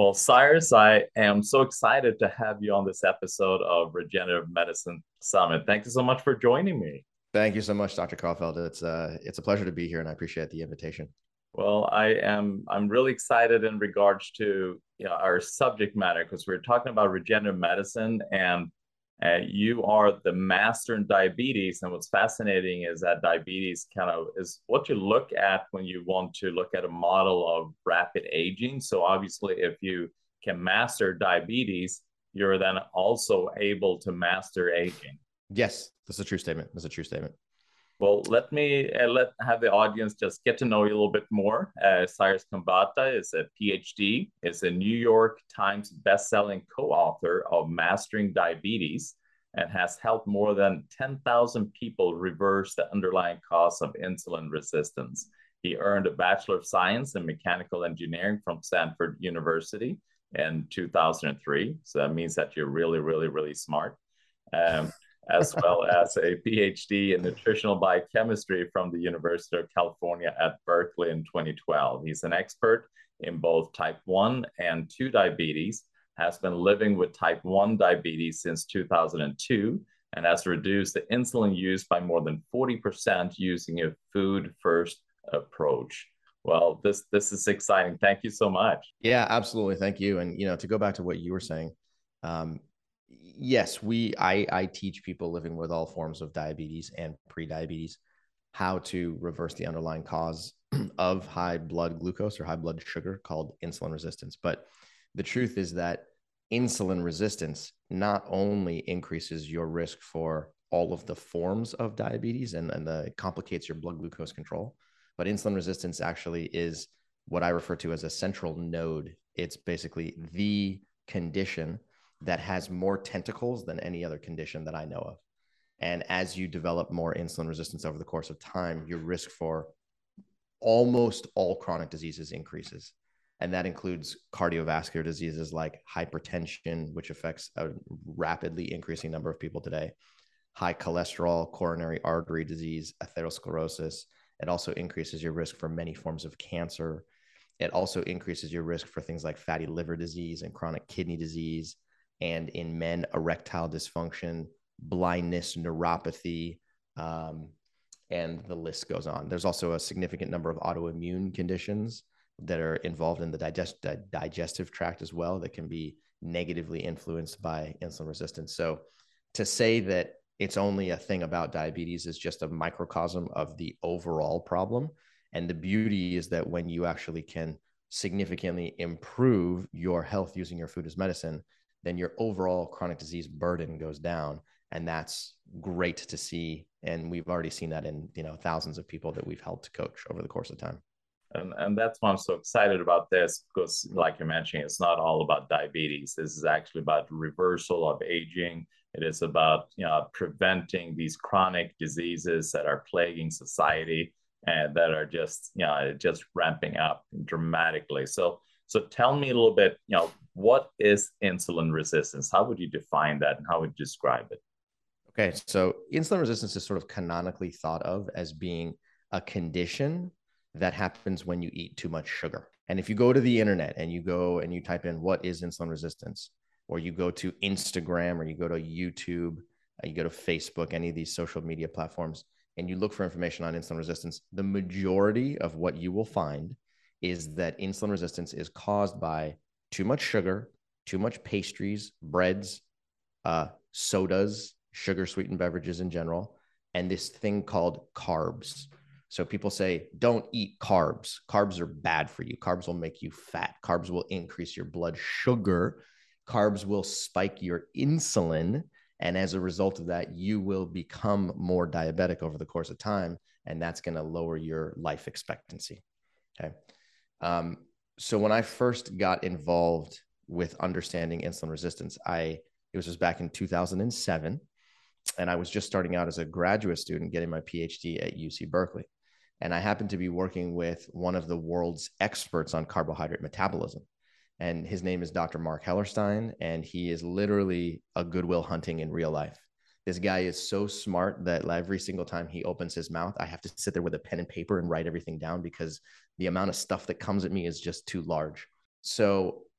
Well, Cyrus, I am so excited to have you on this episode of Regenerative Medicine Summit. Thank you so much for joining me. Thank you so much, Dr. Caulfield. It's a pleasure to be here, and I appreciate the invitation. Well, I'm really excited in regards to our subject matter because we're talking about regenerative medicine, and you are the master in diabetes. And what's fascinating is that diabetes kind of is what you look at when you want to look at a model of rapid aging. So obviously, if you can master diabetes, you're then also able to master aging. Yes, that's a true statement. That's a true statement. Well, let me let have the audience just get to know you a little bit more. Cyrus Kambata is a PhD, is a New York Times best-selling co-author of Mastering Diabetes, and has helped more than 10,000 people reverse the underlying cause of insulin resistance. He earned a Bachelor of Science in Mechanical Engineering from Stanford University in 2003. So that means that you're really, really, really smart. Um, as well as a PhD in nutritional biochemistry from the University of California at Berkeley in 2012. He's an expert in both type 1 and 2 diabetes, has been living with type 1 diabetes since 2002, and has reduced the insulin use by more than 40% using a food first approach. Well, this is exciting. Thank you so much. Yeah, absolutely. Thank you. And to go back to what you were saying, um, yes, I teach people living with all forms of diabetes and pre-diabetes how to reverse the underlying cause of high blood glucose or high blood sugar called insulin resistance. But the truth is that insulin resistance not only increases your risk for all of the forms of diabetes and complicates your blood glucose control, but insulin resistance actually is what I refer to as a central node. It's basically the condition that has more tentacles than any other condition that I know of. And as you develop more insulin resistance over the course of time, your risk for almost all chronic diseases increases. And that includes cardiovascular diseases like hypertension, which affects a rapidly increasing number of people today, high cholesterol, coronary artery disease, atherosclerosis. It also increases your risk for many forms of cancer. It also increases your risk for things like fatty liver disease and chronic kidney disease. And in men, erectile dysfunction, blindness, neuropathy, and the list goes on. There's also a significant number of autoimmune conditions that are involved in the digestive tract as well that can be negatively influenced by insulin resistance. So to say that it's only a thing about diabetes is just a microcosm of the overall problem. And the beauty is that when you actually can significantly improve your health using your food as medicine, then your overall chronic disease burden goes down. And that's great to see. And we've already seen that in, thousands of people that we've helped coach over the course of time. And that's why I'm so excited about this because, like you're mentioning, it's not all about diabetes. This is actually about reversal of aging. It is about preventing these chronic diseases that are plaguing society and that are just ramping up dramatically. So tell me a little bit, what is insulin resistance? How would you define that and how would you describe it? Okay, so insulin resistance is sort of canonically thought of as being a condition that happens when you eat too much sugar. And if you go to the internet and you go and you type in what is insulin resistance, or you go to Instagram or you go to YouTube, you go to Facebook, any of these social media platforms, and you look for information on insulin resistance, the majority of what you will find is that insulin resistance is caused by too much sugar, too much pastries, breads, sodas, sugar sweetened beverages in general, and this thing called carbs. So people say, don't eat carbs. Carbs are bad for you. Carbs will make you fat. Carbs will increase your blood sugar. Carbs will spike your insulin. And as a result of that, you will become more diabetic over the course of time. And that's going to lower your life expectancy. Okay. So when I first got involved with understanding insulin resistance, it was just back in 2007. And I was just starting out as a graduate student getting my PhD at UC Berkeley. And I happened to be working with one of the world's experts on carbohydrate metabolism. And his name is Dr. Mark Hellerstein. And he is literally a Goodwill Hunting in real life. This guy is so smart that every single time he opens his mouth, I have to sit there with a pen and paper and write everything down because the amount of stuff that comes at me is just too large. So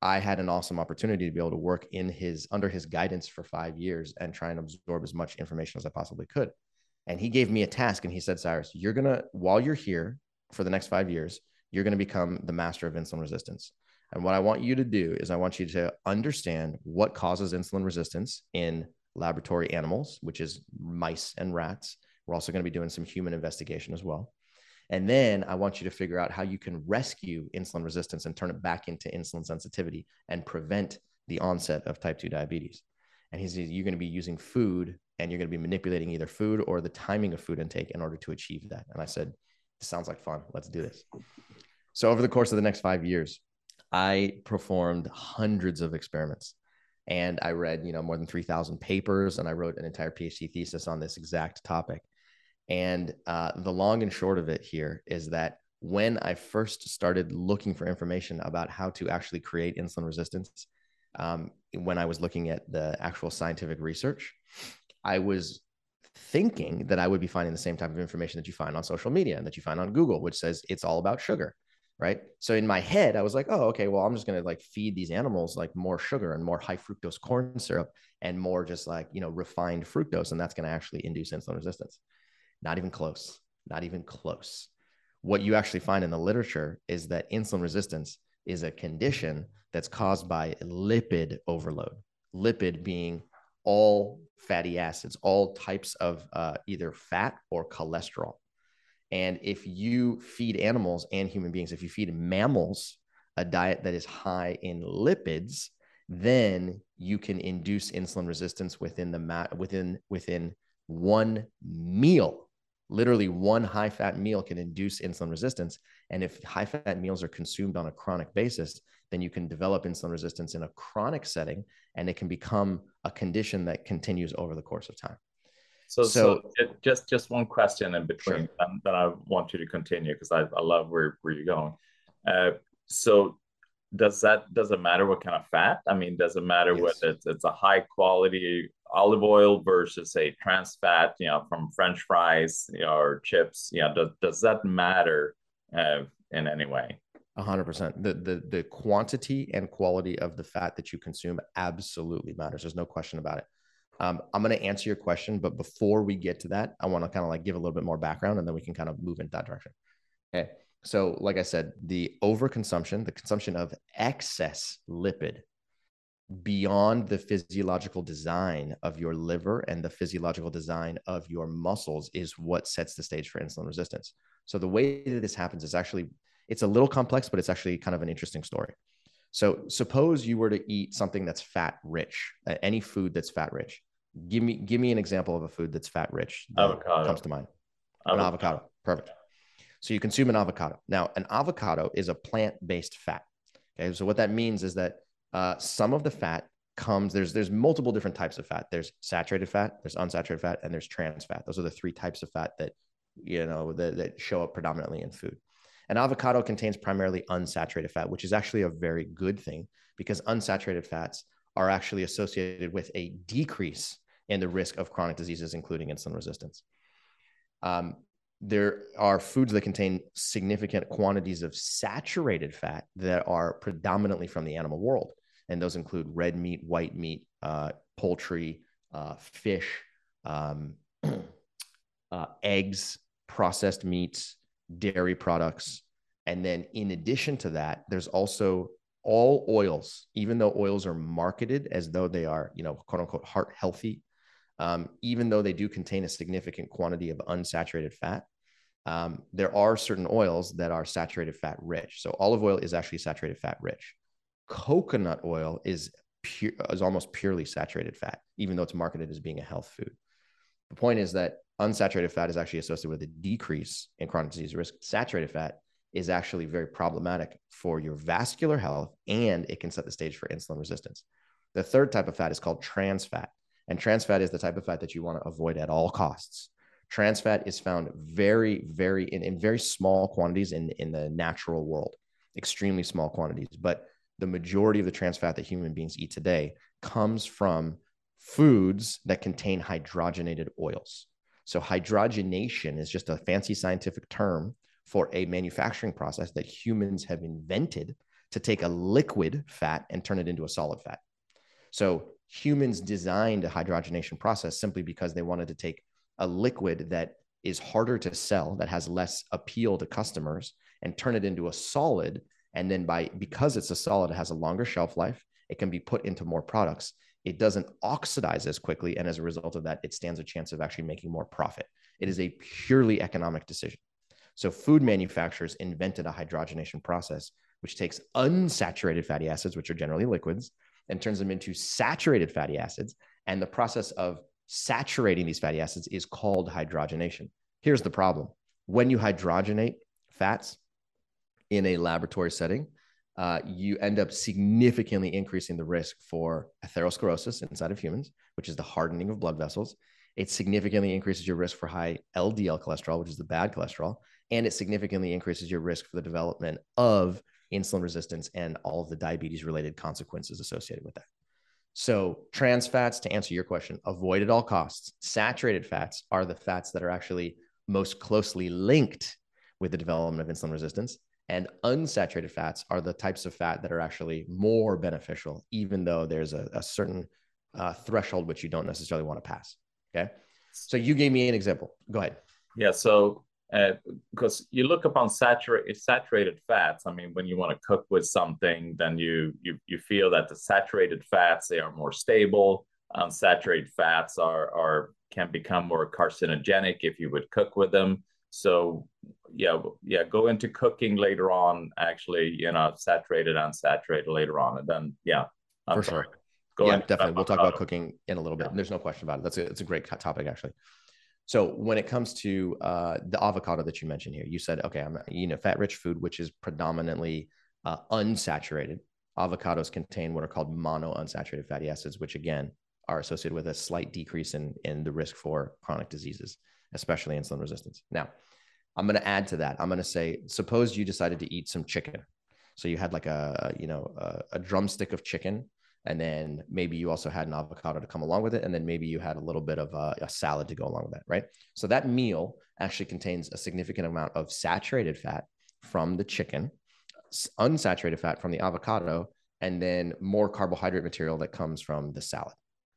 I had an awesome opportunity to be able to work under his guidance for 5 years and try and absorb as much information as I possibly could. And he gave me a task and he said, Cyrus, while you're here for the next 5 years, you're going to become the master of insulin resistance. And what I want you to do is I want you to understand what causes insulin resistance in laboratory animals, which is mice and rats. We're also going to be doing some human investigation as well. And then I want you to figure out how you can rescue insulin resistance and turn it back into insulin sensitivity and prevent the onset of type 2 diabetes. And he says, you're going to be using food and you're going to be manipulating either food or the timing of food intake in order to achieve that. And I said, this sounds like fun. Let's do this. So over the course of the next 5 years, I performed hundreds of experiments and I read, more than 3,000 papers, and I wrote an entire PhD thesis on this exact topic. And the long and short of it here is that when I first started looking for information about how to actually create insulin resistance, when I was looking at the actual scientific research, I was thinking that I would be finding the same type of information that you find on social media and that you find on Google, which says it's all about sugar, right? So in my head, I was like, oh, okay, well, I'm just going to feed these animals more sugar and more high fructose corn syrup and more just refined fructose. And that's going to actually induce insulin resistance. Not even close, not even close. What you actually find in the literature is that insulin resistance is a condition that's caused by lipid overload. Lipid being all fatty acids, all types of either fat or cholesterol. And if you feed animals and human beings, if you feed mammals a diet that is high in lipids, then you can induce insulin resistance within one meal. Literally one high-fat meal can induce insulin resistance. And if high-fat meals are consumed on a chronic basis, then you can develop insulin resistance in a chronic setting, and it can become a condition that continues over the course of time. So just one question in between, sure. that I want you to continue because I love where you're going. So does it matter what kind of fat? I mean, does it matter Yes. whether it's a high quality olive oil versus a trans fat, from French fries, or chips? Does that matter in any way? 100%. The quantity and quality of the fat that you consume absolutely matters. There's no question about it. I'm going to answer your question, but before we get to that, I want to kind of give a little bit more background, and then we can kind of move in that direction. Okay. So like I said, the consumption of excess lipid beyond the physiological design of your liver and the physiological design of your muscles is what sets the stage for insulin resistance. So the way that this happens is it's a little complex, but it's actually kind of an interesting story. So suppose you were to eat something that's fat rich, any food that's fat rich. Give me an example of a food that's fat rich that Avocado. comes to mind. An avocado. Perfect. So you consume an avocado. Now, an avocado is a plant-based fat. Okay. So what that means is that some of the fat there's multiple different types of fat. There's saturated fat, there's unsaturated fat, and there's trans fat. Those are the three types of fat that show up predominantly in food. An avocado contains primarily unsaturated fat, which is actually a very good thing because unsaturated fats are actually associated with a decrease in the risk of chronic diseases, including insulin resistance. There are foods that contain significant quantities of saturated fat that are predominantly from the animal world. And those include red meat, white meat, poultry, fish, eggs, processed meats, dairy products. And then in addition to that, there's also all oils, even though oils are marketed as though they are, quote unquote, heart healthy, even though they do contain a significant quantity of unsaturated fat, there are certain oils that are saturated fat rich. So olive oil is actually saturated fat rich. Coconut oil is almost purely saturated fat, even though it's marketed as being a health food. The point is that unsaturated fat is actually associated with a decrease in chronic disease risk. Saturated fat is actually very problematic for your vascular health, and it can set the stage for insulin resistance. The third type of fat is called trans fat, and trans fat is the type of fat that you want to avoid at all costs. Trans fat is found very, very in very small quantities in the natural world, extremely small quantities. But the majority of the trans fat that human beings eat today comes from foods that contain hydrogenated oils. So hydrogenation is just a fancy scientific term for a manufacturing process that humans have invented to take a liquid fat and turn it into a solid fat. So humans designed a hydrogenation process simply because they wanted to take a liquid that is harder to sell, that has less appeal to customers, and turn it into a solid. And then because it's a solid, it has a longer shelf life. It can be put into more products. It doesn't oxidize as quickly. And as a result of that, it stands a chance of actually making more profit. It is a purely economic decision. So food manufacturers invented a hydrogenation process, which takes unsaturated fatty acids, which are generally liquids, and turns them into saturated fatty acids. And the process of saturating these fatty acids is called hydrogenation. Here's the problem. When you hydrogenate fats in a laboratory setting, you end up significantly increasing the risk for atherosclerosis inside of humans, which is the hardening of blood vessels. It significantly increases your risk for high LDL cholesterol, which is the bad cholesterol, and it significantly increases your risk for the development of insulin resistance and all of the diabetes-related consequences associated with that. So trans fats, to answer your question, avoid at all costs. Saturated fats are the fats that are actually most closely linked with the development of insulin resistance. And unsaturated fats are the types of fat that are actually more beneficial, even though there's a certain threshold which you don't necessarily want to pass. Okay. So you gave me an example. Go ahead. Yeah. So because you look upon saturated fats, I mean, when you want to cook with something, then you feel that the saturated fats, they are more stable. Unsaturated fats can become more carcinogenic if you would cook with them. So yeah, go into cooking later on, actually, saturated, unsaturated later on. And then, yeah. For sure. Yeah, definitely. We'll talk about cooking in a little bit. Yeah. There's no question about it. It's a great topic, actually. So when it comes to the avocado that you mentioned here, you said, okay, I'm fat-rich food, which is predominantly unsaturated. Avocados contain what are called monounsaturated fatty acids, which again are associated with a slight decrease in the risk for chronic diseases, especially insulin resistance. Now, I'm going to add to that. I'm going to say, suppose you decided to eat some chicken. So you had like a drumstick of chicken, and then maybe you also had an avocado to come along with it. And then maybe you had a little bit of a salad to go along with that, right? So that meal actually contains a significant amount of saturated fat from the chicken, unsaturated fat from the avocado, and then more carbohydrate material that comes from the salad.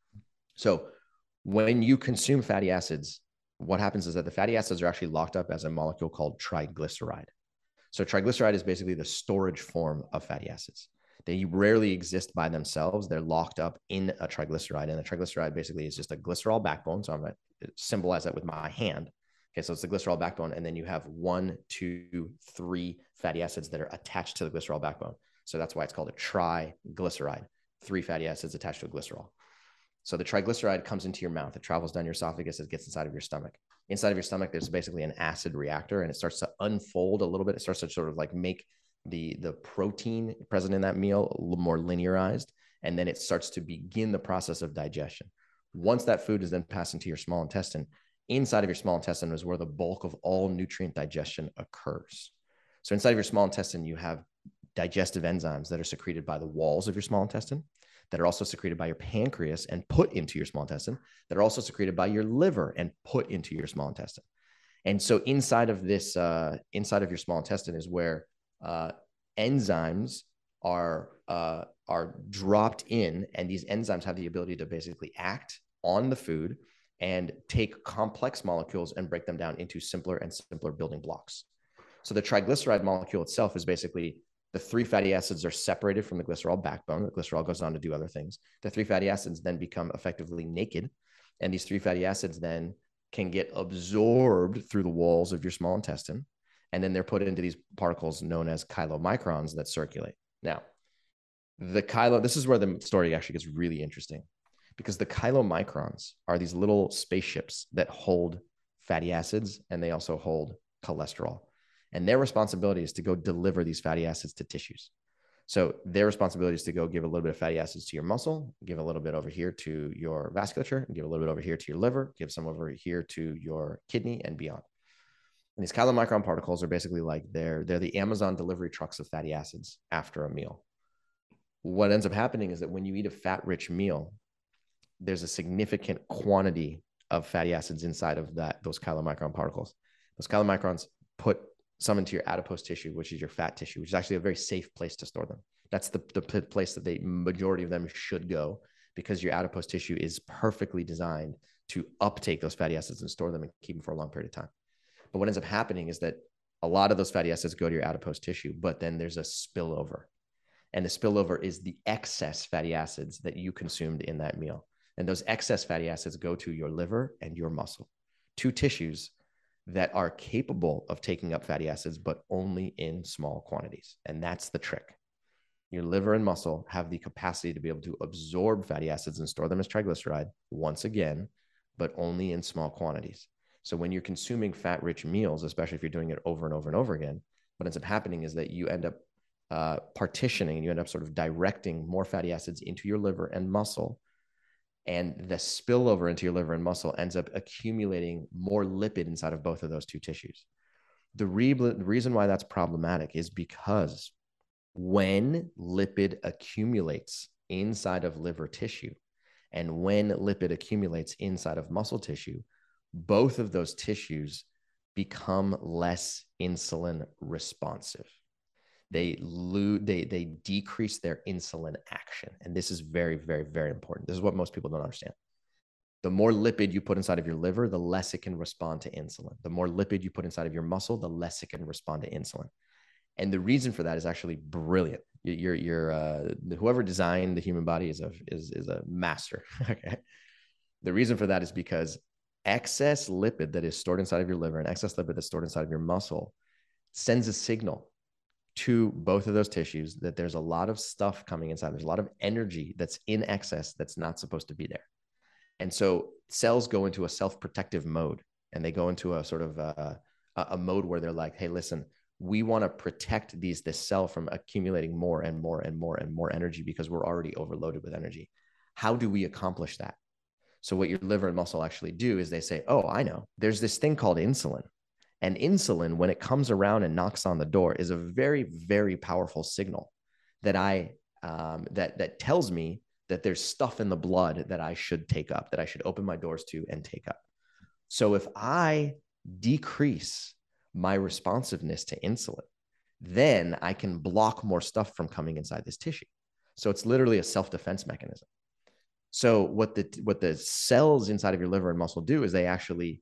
So when you consume fatty acids, what happens is that the fatty acids are actually locked up as a molecule called triglyceride. So triglyceride is basically the storage form of fatty acids. They rarely exist by themselves. They're locked up in a triglyceride. And a triglyceride basically is just a glycerol backbone. So I'm going to symbolize that with my hand. Okay, so it's the glycerol backbone. And then you have 1, 2, 3 fatty acids that are attached to the glycerol backbone. So that's why it's called a triglyceride. 3 fatty acids attached to a glycerol. So the triglyceride comes into your mouth. It travels down your esophagus. It gets inside of your stomach. Inside of your stomach, there's basically an acid reactor, and it starts to unfold a little bit. It starts to sort of like make the protein present in that meal a little more linearized, and then it starts to begin the process of digestion. Once that food is then passed into your small intestine, inside of your small intestine is where the bulk of all nutrient digestion occurs. So inside of your small intestine, you have digestive enzymes that are secreted by the walls of your small intestine, that are also secreted by your pancreas and put into your small intestine, that are also secreted by your liver and put into your small intestine. And so inside of this, inside of your small intestine is where enzymes are dropped in, and these enzymes have the ability to basically act on the food and take complex molecules and break them down into simpler and simpler building blocks. So the triglyceride molecule itself is basically the 3 fatty acids are separated from the glycerol backbone. The glycerol goes on to do other things. The 3 fatty acids then become effectively naked, and these 3 fatty acids then can get absorbed through the walls of your small intestine, and then they're put into these particles known as chylomicrons that circulate. Now, this is where the story actually gets really interesting, because the chylomicrons are these little spaceships that hold fatty acids, and they also hold cholesterol. And their responsibility is to go deliver these fatty acids to tissues. So their responsibility is to go give a little bit of fatty acids to your muscle, give a little bit over here to your vasculature, give a little bit over here to your liver, give some over here to your kidney and beyond. And these chylomicron particles are basically like they're the Amazon delivery trucks of fatty acids after a meal. What ends up happening is that when you eat a fat-rich meal, there's a significant quantity of fatty acids inside of those chylomicron particles. Those chylomicrons put some into your adipose tissue, which is your fat tissue, which is actually a very safe place to store them. That's the place that the majority of them should go, because your adipose tissue is perfectly designed to uptake those fatty acids and store them and keep them for a long period of time. But what ends up happening is that a lot of those fatty acids go to your adipose tissue, but then there's a spillover. And the spillover is the excess fatty acids that you consumed in that meal. And those excess fatty acids go to your liver and your muscle, two tissues that are capable of taking up fatty acids, but only in small quantities. And that's the trick. Your liver and muscle have the capacity to be able to absorb fatty acids and store them as triglyceride once again, but only in small quantities. So when you're consuming fat-rich meals, especially if you're doing it over and over and over again, what ends up happening is that you end up partitioning, and you end up sort of directing more fatty acids into your liver and muscle. And the spillover into your liver and muscle ends up accumulating more lipid inside of both of those two tissues. The reason why that's problematic is because when lipid accumulates inside of liver tissue and when lipid accumulates inside of muscle tissue, both of those tissues become less insulin responsive. They decrease their insulin action. And this is very, very, very important. This is what most people don't understand. The more lipid you put inside of your liver, the less it can respond to insulin. The more lipid you put inside of your muscle, the less it can respond to insulin. And the reason for that is actually brilliant. Whoever designed the human body is a master. Okay. The reason for that is because excess lipid that is stored inside of your liver and excess lipid that's stored inside of your muscle sends a signal to both of those tissues that there's a lot of stuff coming inside. There's a lot of energy that's in excess that's not supposed to be there. And so cells go into a self-protective mode, and they go into a sort of a mode where they're like, hey, listen, we want to protect this cell from accumulating more and more and more and more energy because we're already overloaded with energy. How do we accomplish that? So what your liver and muscle actually do is they say, oh, I know. There's this thing called insulin. And insulin, when it comes around and knocks on the door, is a very, very powerful signal that that tells me that there's stuff in the blood that I should take up, that I should open my doors to and take up. So if I decrease my responsiveness to insulin, then I can block more stuff from coming inside this tissue. So it's literally a self-defense mechanism. So what the cells inside of your liver and muscle do is they actually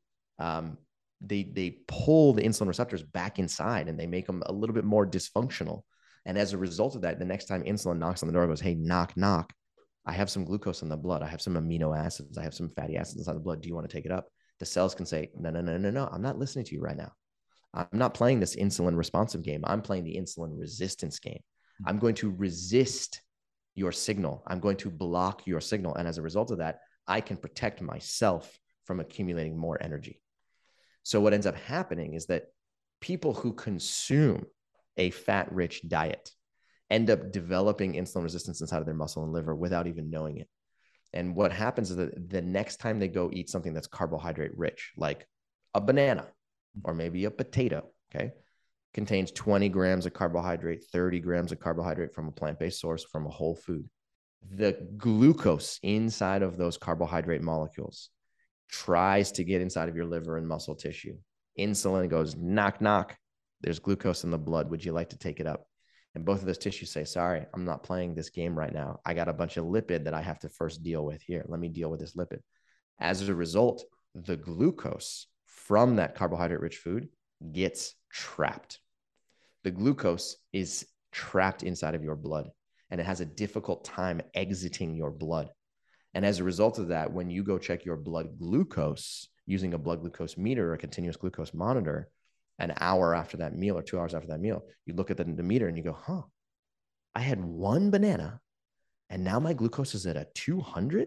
they pull the insulin receptors back inside, and they make them a little bit more dysfunctional. And as a result of that, the next time insulin knocks on the door and goes, hey, knock, knock, I have some glucose in the blood. I have some amino acids. I have some fatty acids inside the blood. Do you want to take it up? The cells can say, no, no, no, no, no. I'm not listening to you right now. I'm not playing this insulin responsive game. I'm playing the insulin resistance game. I'm going to resist your signal. I'm going to block your signal. And as a result of that, I can protect myself from accumulating more energy. So what ends up happening is that people who consume a fat-rich diet end up developing insulin resistance inside of their muscle and liver without even knowing it. And what happens is that the next time they go eat something that's carbohydrate rich, like a banana or maybe a potato, okay, contains 20 grams of carbohydrate, 30 grams of carbohydrate from a plant-based source, from a whole food. The glucose inside of those carbohydrate molecules tries to get inside of your liver and muscle tissue. Insulin goes, knock, knock. There's glucose in the blood. Would you like to take it up? And both of those tissues say, sorry, I'm not playing this game right now. I got a bunch of lipid that I have to first deal with here. Let me deal with this lipid. As a result, the glucose from that carbohydrate-rich food gets trapped. The glucose is trapped inside of your blood, and it has a difficult time exiting your blood. And as a result of that, when you go check your blood glucose using a blood glucose meter or a continuous glucose monitor, an hour after that meal or 2 hours after that meal, you look at the meter and you go, huh, I had one banana and now my glucose is at a 200.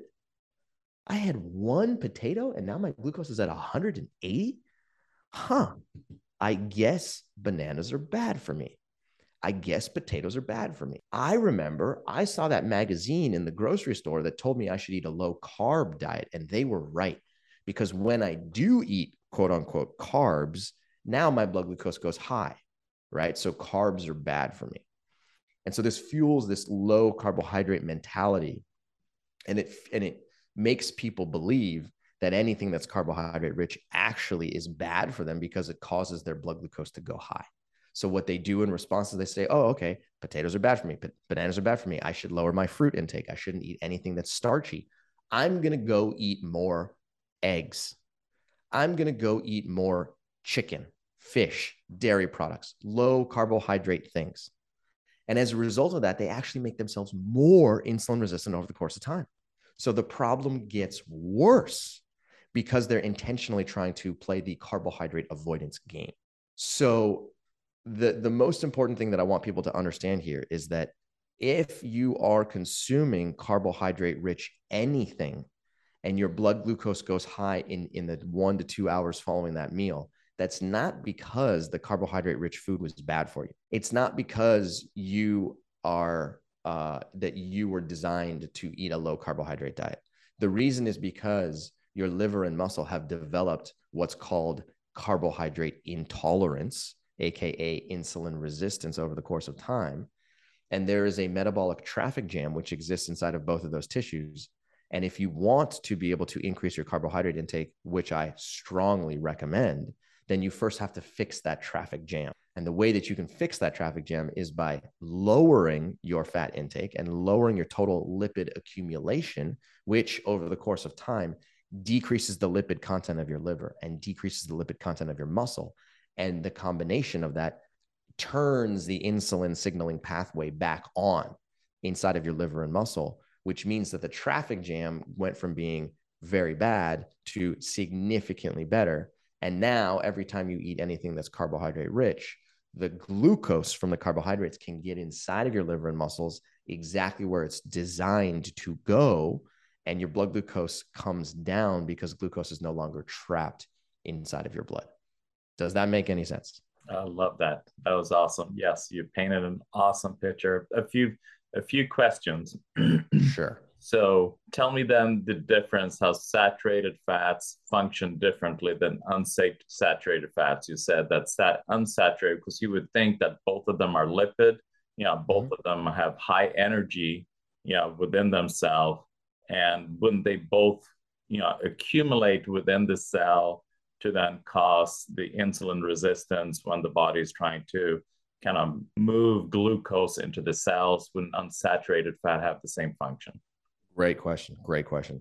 I had one potato and now my glucose is at 180. Huh, I guess bananas are bad for me. I guess potatoes are bad for me. I remember I saw that magazine in the grocery store that told me I should eat a low carb diet. And they were right, because when I do eat quote unquote carbs, now my blood glucose goes high, right? So carbs are bad for me. And so this fuels this low carbohydrate mentality. And it makes people believe that anything that's carbohydrate rich actually is bad for them because it causes their blood glucose to go high. So what they do in response is they say, oh, okay, potatoes are bad for me. Bananas are bad for me. I should lower my fruit intake. I shouldn't eat anything that's starchy. I'm going to go eat more eggs. I'm going to go eat more chicken, fish, dairy products, low carbohydrate things. And as a result of that, they actually make themselves more insulin resistant over the course of time. So the problem gets worse because they're intentionally trying to play the carbohydrate avoidance game. So the most important thing that I want people to understand here is that if you are consuming carbohydrate rich anything and your blood glucose goes high in the 1 to 2 hours following that meal, that's not because the carbohydrate rich food was bad for you. It's not because you are that you were designed to eat a low carbohydrate diet. The reason is because your liver and muscle have developed what's called carbohydrate intolerance, aka insulin resistance, over the course of time. And there is a metabolic traffic jam which exists inside of both of those tissues. And if you want to be able to increase your carbohydrate intake, which I strongly recommend, then you first have to fix that traffic jam. And the way that you can fix that traffic jam is by lowering your fat intake and lowering your total lipid accumulation, which over the course of time decreases the lipid content of your liver and decreases the lipid content of your muscle. And the combination of that turns the insulin signaling pathway back on inside of your liver and muscle, which means that the traffic jam went from being very bad to significantly better. And now every time you eat anything that's carbohydrate rich, the glucose from the carbohydrates can get inside of your liver and muscles exactly where it's designed to go. And your blood glucose comes down because glucose is no longer trapped inside of your blood. Does that make any sense? I love that. That was awesome. Yes, you painted an awesome picture. A few questions. Sure. So tell me then the difference how saturated fats function differently than unsaturated fats. You said that's that unsaturated because you would think that both of them are lipid. Both of them have high energy, within themselves. And wouldn't they both, accumulate within the cell to then cause the insulin resistance when the body is trying to kind of move glucose into the cells? When unsaturated fat have the same function? Great question. Great question.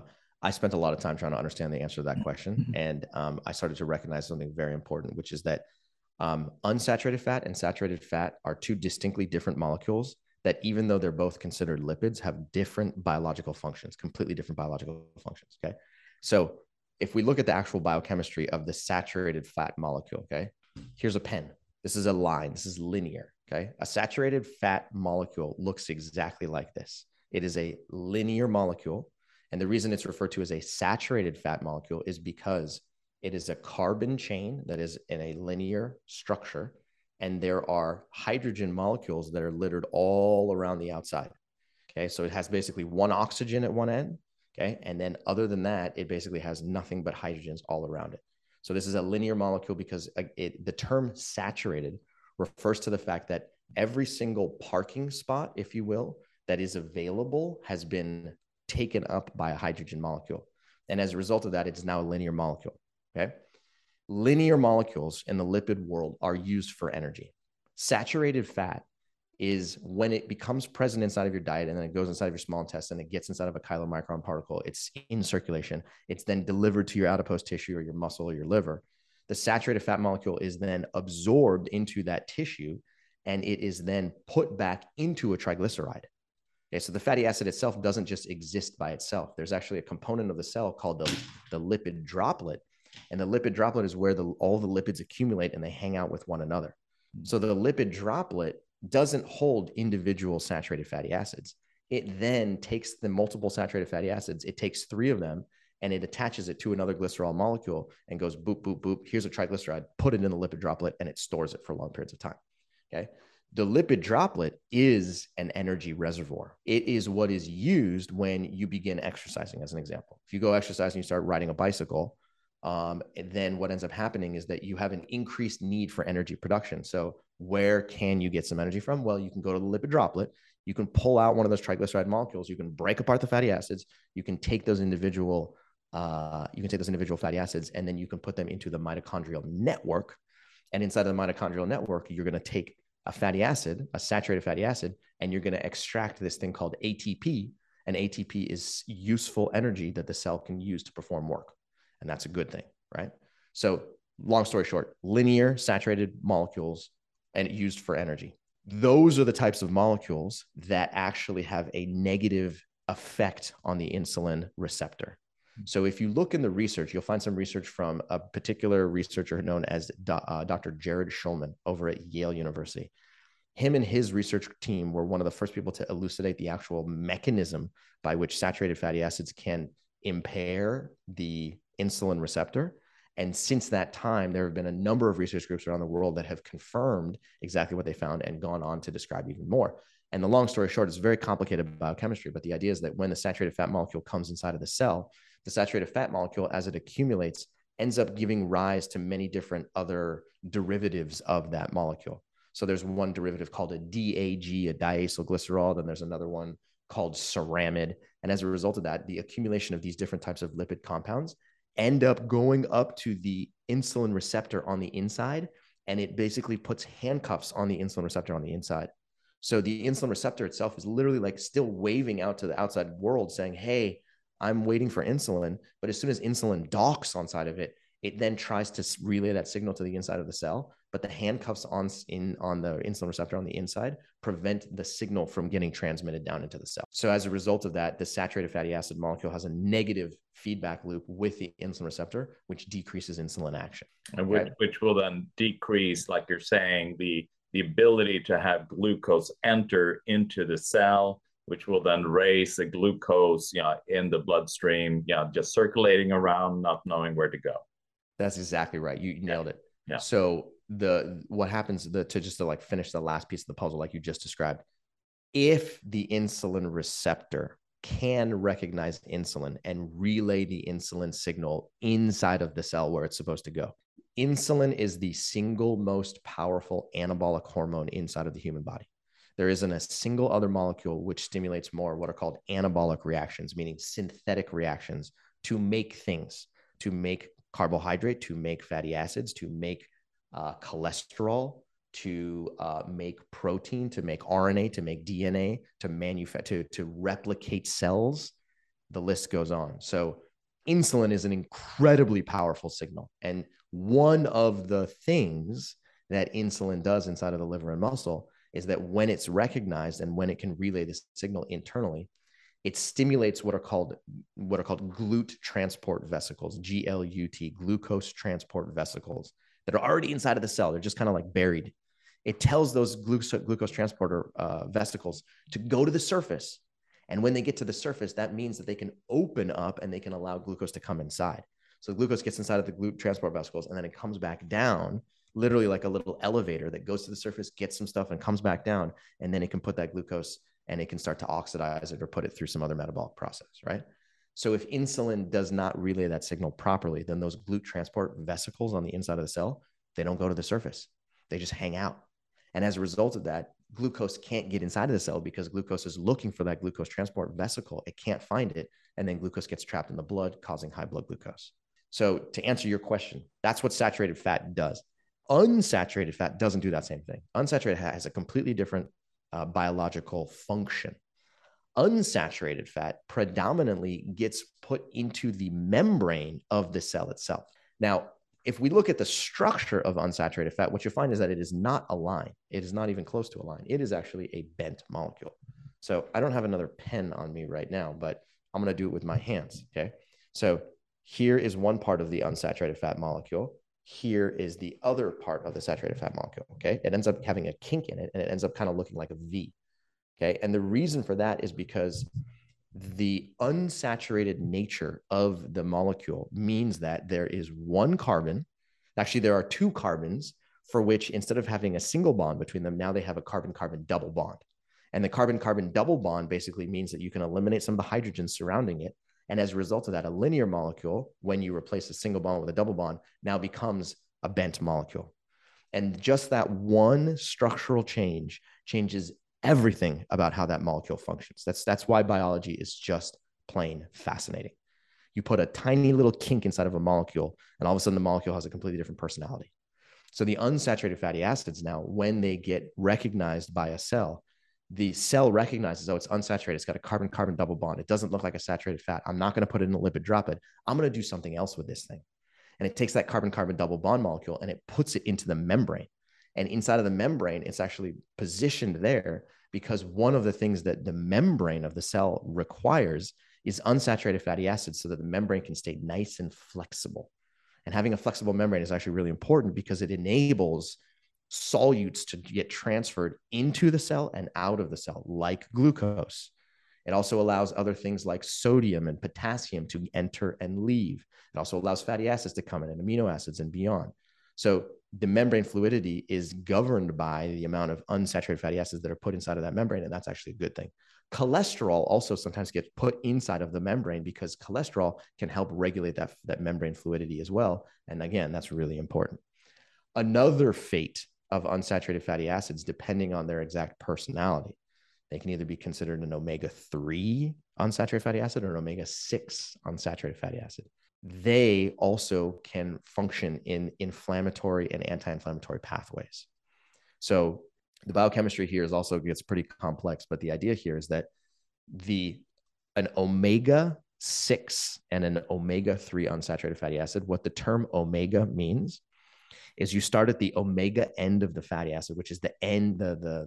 I spent a lot of time trying to understand the answer to that question. And I started to recognize something very important, which is that unsaturated fat and saturated fat are two distinctly different molecules that, even though they're both considered lipids, have different biological functions, completely different biological functions. Okay. So if we look at the actual biochemistry of the saturated fat molecule, okay, here's a pen. This is a line. This is linear. Okay. A saturated fat molecule looks exactly like this. It is a linear molecule. And the reason it's referred to as a saturated fat molecule is because it is a carbon chain that is in a linear structure. And there are hydrogen molecules that are littered all around the outside. Okay. So it has basically one oxygen at one end. Okay. And then other than that, it basically has nothing but hydrogens all around it. So this is a linear molecule because the term saturated refers to the fact that every single parking spot, if you will, that is available has been taken up by a hydrogen molecule. And as a result of that, it's now a linear molecule. Okay. Linear molecules in the lipid world are used for energy. Saturated fat is when it becomes present inside of your diet and then it goes inside of your small intestine, it gets inside of a chylomicron particle, it's in circulation, it's then delivered to your adipose tissue or your muscle or your liver. The saturated fat molecule is then absorbed into that tissue and it is then put back into a triglyceride. Okay, so the fatty acid itself doesn't just exist by itself. There's actually a component of the cell called the lipid droplet. And the lipid droplet is where all the lipids accumulate and they hang out with one another. So the lipid droplet doesn't hold individual saturated fatty acids. It then takes the multiple saturated fatty acids, it takes 3 of them and it attaches it to another glycerol molecule and goes boop, boop, boop. Here's a triglyceride, put it in the lipid droplet and it stores it for long periods of time. Okay. The lipid droplet is an energy reservoir. It is what is used when you begin exercising, as an example. If you go exercise and you start riding a bicycle, then what ends up happening is that you have an increased need for energy production. So where can you get some energy from? Well, you can go to the lipid droplet. You can pull out one of those triglyceride molecules. You can break apart the fatty acids. You can take those individual You can take those individual fatty acids, and then you can put them into the mitochondrial network. And inside of the mitochondrial network, you're going to take a fatty acid, a saturated fatty acid, and you're going to extract this thing called ATP. And ATP is useful energy that the cell can use to perform work. And that's a good thing, right? So long story short, linear saturated molecules and used for energy. Those are the types of molecules that actually have a negative effect on the insulin receptor. So if you look in the research, you'll find some research from a particular researcher known as Dr. Jared Schulman over at Yale University. Him and his research team were one of the first people to elucidate the actual mechanism by which saturated fatty acids can impair the insulin receptor. And since that time, there have been a number of research groups around the world that have confirmed exactly what they found and gone on to describe even more. And the long story short, it's very complicated biochemistry, but the idea is that when the saturated fat molecule comes inside of the cell, the saturated fat molecule, as it accumulates, ends up giving rise to many different other derivatives of that molecule. So there's one derivative called a DAG, a diacylglycerol. Then there's another one called ceramide. And as a result of that, the accumulation of these different types of lipid compounds end up going up to the insulin receptor on the inside. And it basically puts handcuffs on the insulin receptor on the inside. So the insulin receptor itself is literally like still waving out to the outside world saying, hey, I'm waiting for insulin. But as soon as insulin docks on side of it, it then tries to relay that signal to the inside of the cell. But the handcuffs on the insulin receptor on the inside prevent the signal from getting transmitted down into the cell. So as a result of that, the saturated fatty acid molecule has a negative feedback loop with the insulin receptor, which decreases insulin action. And which will then decrease, like you're saying, the ability to have glucose enter into the cell, which will then raise the glucose, in the bloodstream, just circulating around, not knowing where to go. That's exactly right. You nailed it. Yeah. So what happens to finish the last piece of the puzzle, like you just described, if the insulin receptor can recognize insulin and relay the insulin signal inside of the cell where it's supposed to go. Insulin is the single most powerful anabolic hormone inside of the human body. There isn't a single other molecule which stimulates more what are called anabolic reactions, meaning synthetic reactions to make things, to make carbohydrate, to make fatty acids, to make cholesterol, to make protein, to make RNA, to make DNA, to replicate cells. The list goes on. So insulin is an incredibly powerful signal. And one of the things that insulin does inside of the liver and muscle is that when it's recognized and when it can relay this signal internally, it stimulates what are called GLUT transport vesicles, GLUT, glucose transport vesicles, that are already inside of the cell. They're just kind of like buried. It tells those glucose transporter vesicles to go to the surface. And when they get to the surface, that means that they can open up and they can allow glucose to come inside. So glucose gets inside of the GLUT transport vesicles, and then it comes back down, literally like a little elevator that goes to the surface, gets some stuff, and comes back down. And then it can put that glucose and it can start to oxidize it or put it through some other metabolic process, right? So if insulin does not relay that signal properly, then those GLUT transport vesicles on the inside of the cell, they don't go to the surface. They just hang out. And as a result of that, glucose can't get inside of the cell because glucose is looking for that glucose transport vesicle. It can't find it. And then glucose gets trapped in the blood, causing high blood glucose. So to answer your question, that's what saturated fat does. Unsaturated fat doesn't do that same thing. Unsaturated fat has a completely different biological function. Unsaturated fat predominantly gets put into the membrane of the cell itself. Now, if we look at the structure of unsaturated fat, what you find is that it is not a line. It is not even close to a line. It is actually a bent molecule. So I don't have another pen on me right now, but I'm going to do it with my hands. Okay. So here is one part of the unsaturated fat molecule. Here is the other part of the saturated fat molecule. Okay. It ends up having a kink in it, and it ends up kind of looking like a V. Okay. And the reason for that is because the unsaturated nature of the molecule means that there is one carbon. Actually, there are two carbons for which, instead of having a single bond between them, now they have a carbon-carbon double bond. And the carbon-carbon double bond basically means that you can eliminate some of the hydrogen surrounding it. And as a result of that, a linear molecule, when you replace a single bond with a double bond, now becomes a bent molecule. And just that one structural change changes everything about how that molecule functions. That's why biology is just plain fascinating. You put a tiny little kink inside of a molecule, and all of a sudden the molecule has a completely different personality. So the unsaturated fatty acids now, when they get recognized by a cell, the cell recognizes, oh, it's unsaturated. It's got a carbon-carbon double bond. It doesn't look like a saturated fat. I'm not going to put it in a lipid droplet. I'm going to do something else with this thing. And it takes that carbon-carbon double bond molecule and it puts it into the membrane. And inside of the membrane, it's actually positioned there because one of the things that the membrane of the cell requires is unsaturated fatty acids so that the membrane can stay nice and flexible. And having a flexible membrane is actually really important because it enables solutes to get transferred into the cell and out of the cell, like glucose. It also allows other things like sodium and potassium to enter and leave. It also allows fatty acids to come in and amino acids and beyond. So the membrane fluidity is governed by the amount of unsaturated fatty acids that are put inside of that membrane, and that's actually a good thing. Cholesterol also sometimes gets put inside of the membrane because cholesterol can help regulate that membrane fluidity as well. And again, that's really important. Another fate of unsaturated fatty acids, depending on their exact personality, they can either be considered an omega-3 unsaturated fatty acid or an omega-6 unsaturated fatty acid. They also can function in inflammatory and anti-inflammatory pathways. So the biochemistry here is also gets pretty complex, but the idea here is that an omega-6 and an omega-3 unsaturated fatty acid, what the term omega means is you start at the omega end of the fatty acid, which is the end, the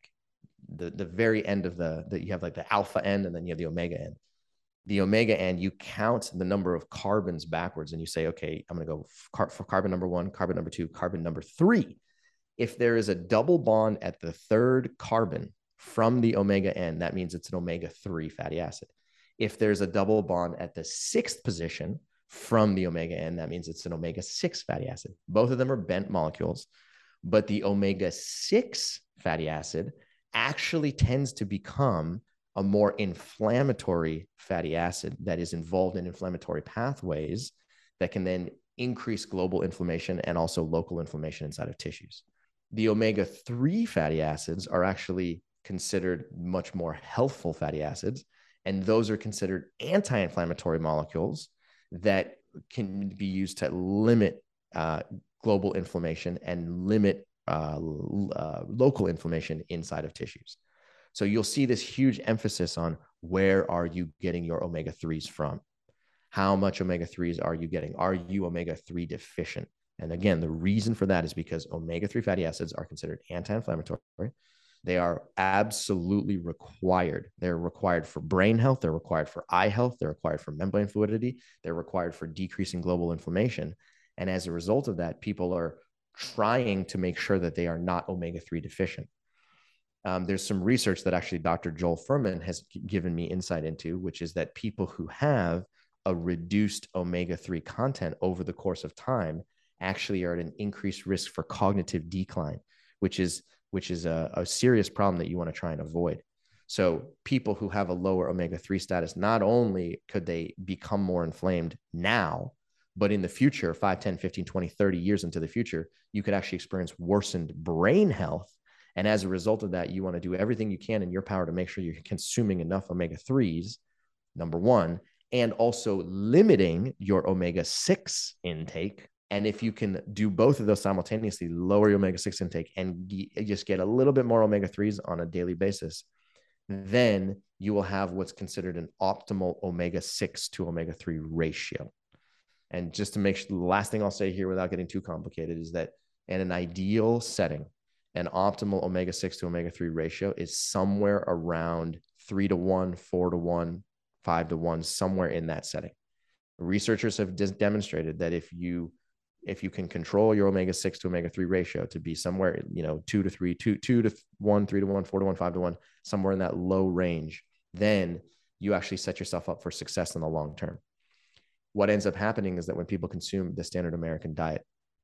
very end of you have like the alpha end and then you have the omega end. The omega end, you count the number of carbons backwards and you say, okay, I'm going to go for carbon number 1, carbon number 2, carbon number 3. If there is a double bond at the third carbon from the omega end, that means it's an omega-3 fatty acid. If there's a double bond at the 6th position from the omega end, that means it's an omega-6 fatty acid. Both of them are bent molecules, but the omega-6 fatty acid actually tends to become a more inflammatory fatty acid that is involved in inflammatory pathways that can then increase global inflammation and also local inflammation inside of tissues. The omega-3 fatty acids are actually considered much more healthful fatty acids, and those are considered anti-inflammatory molecules that can be used to limit global inflammation and limit local inflammation inside of tissues. So you'll see this huge emphasis on where are you getting your omega-3s from? How much omega-3s are you getting? Are you omega-3 deficient? And again, the reason for that is because omega-3 fatty acids are considered anti-inflammatory. They are absolutely required. They're required for brain health. They're required for eye health. They're required for membrane fluidity. They're required for decreasing global inflammation. And as a result of that, people are trying to make sure that they are not omega-3 deficient. There's some research that actually Dr. Joel Fuhrman has given me insight into, which is that people who have a reduced omega-3 content over the course of time actually are at an increased risk for cognitive decline, which is a serious problem that you want to try and avoid. So people who have a lower omega-3 status, not only could they become more inflamed now, but in the future, 5, 10, 15, 20, 30 years into the future, you could actually experience worsened brain health. And as a result of that, you want to do everything you can in your power to make sure you're consuming enough omega-3s, number one, and also limiting your omega-6 intake. And if you can do both of those simultaneously, lower your omega-6 intake and just get a little bit more omega-3s on a daily basis, then you will have what's considered an optimal omega-6 to omega-3 ratio. And just to make sure, the last thing I'll say here without getting too complicated is that in an ideal setting, an optimal omega-6 to omega-3 ratio is somewhere around 3-to-1, 4-to-1, 5-to-1, somewhere in that setting. Researchers have demonstrated that if you can control your omega-6 to omega-3 ratio to be somewhere, 2-to-3, 2-to-1, 3-to-1, 4-to-1, 5-to-1, somewhere in that low range, then you actually set yourself up for success in the long term. What ends up happening is that when people consume the standard American diet,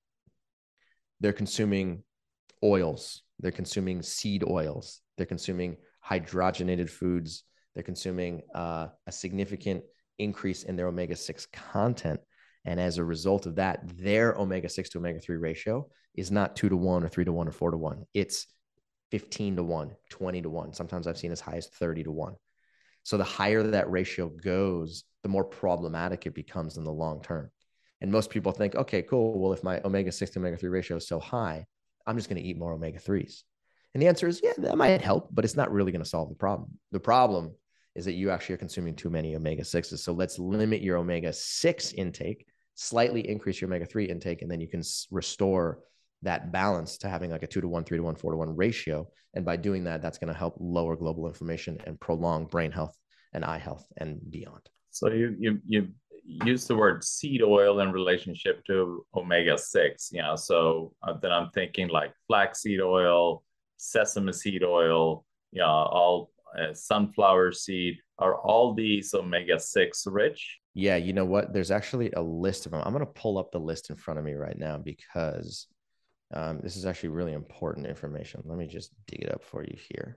they're consuming oils, they're consuming seed oils, they're consuming hydrogenated foods, they're consuming a significant increase in their omega-6 content. And as a result of that, their omega-6 to omega-3 ratio is not 2-to-1 or 3-to-1 or 4-to-1. It's 15-to-1, 20-to-1. Sometimes I've seen as high as 30-to-1. So the higher that ratio goes, the more problematic it becomes in the long term. And most people think, okay, cool. Well, if my omega-6 to omega-3 ratio is so high, I'm just going to eat more omega-3s. And the answer is, yeah, that might help, but it's not really going to solve the problem. The problem is that you actually are consuming too many omega-6s. So let's limit your omega-6 intake, slightly increase your omega-3 intake, and then you can restore that balance to having like a 2-to-1, 3-to-1, 4-to-1 ratio. And by doing that, that's going to help lower global inflammation and prolong brain health and eye health and beyond. So you use the word seed oil in relationship to omega-6. Yeah. So then I'm thinking like flaxseed oil, sesame seed oil, all sunflower seed. Are all these omega-6 rich? Yeah, you know what? There's actually a list of them. I'm going to pull up the list in front of me right now because this is actually really important information. Let me just dig it up for you here.